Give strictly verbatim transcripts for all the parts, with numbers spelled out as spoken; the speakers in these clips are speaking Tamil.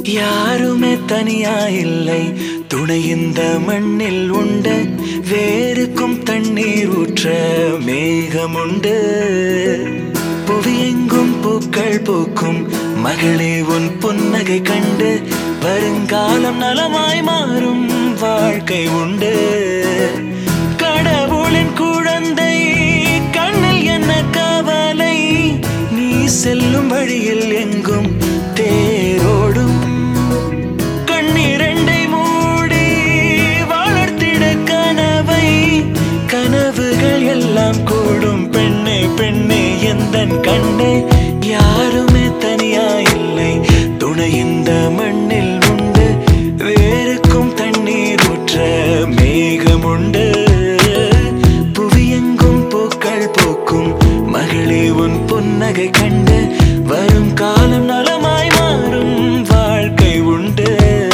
யாருமே தனியா இல்லை, துணை இந்த மண்ணில் உண்டு. வேருக்கும் தண்ணீர் ஊற்ற மேகம் உண்டு. புவியெங்கும் பூக்கள் பூக்கும் மகளே உன் புன்னகை கண்டு வருங்காலம் நலமாய் மாறும் வாழ்க்கை உண்டு. கடவுளின் குழந்தை கண்ணில் என்ன கவலை, நீ செல்லும் வழியில் எங்கும் தேரோடும். கண்ணிரண்டை மூடி வளர்த்திட கனவை, கனவுகள் எல்லாம் கூடும். பெண்ணே பெண்ணே எந்தன் கண்ணே, யாருமே தனியா இல்லை, துணை இந்த மண்ணில் உண்டு. வேருக்கும் தண்ணீர் ஊற்ற மேகம் உண்டு. புவியெங்கும் பூக்கள் பூக்கும் மகளே உன் புன்னகை கண்டு வரும் காலம் நலமாய் மாறும் வாழ்க்கை உண்டு.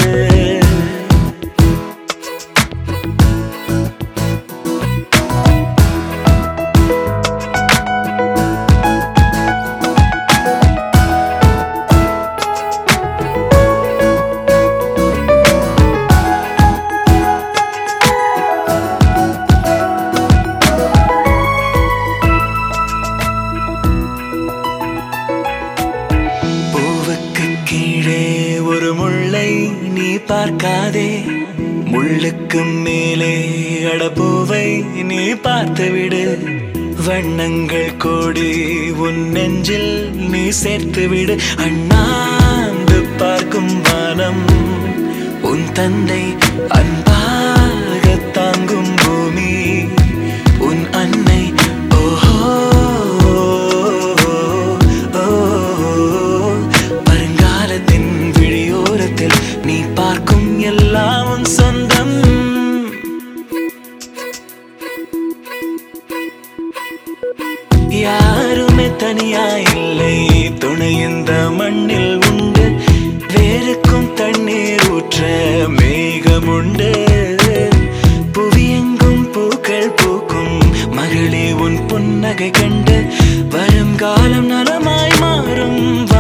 கீழே ஒரு முள்ளை நீ பார்க்காதே, முள்ளுக்கு மேலே அடப்பூவை நீ பார்த்துவிடு. வண்ணங்கள் கோடி உன் நெஞ்சில் நீ சேர்த்துவிடு. அண்ணாந்து பார்க்கும் வானம் உன் தந்தை, அன்பாக தாங்கும் பூமி உன் அன்னை. ஓஹோ நீ பார்க்கும் எல்லாம் உன் சொந்தம். யாருமே தனியா இல்லை, துணை இந்த மண்ணில் உண்டு. வேருக்கும் தண்ணீர் ஊற்ற மேகம் உண்டு. புவியெங்கும் பூக்கள் பூக்கும் மகளே உன் புன்னகை கண்டு வரும் காலம் நலமாய் மாறும்.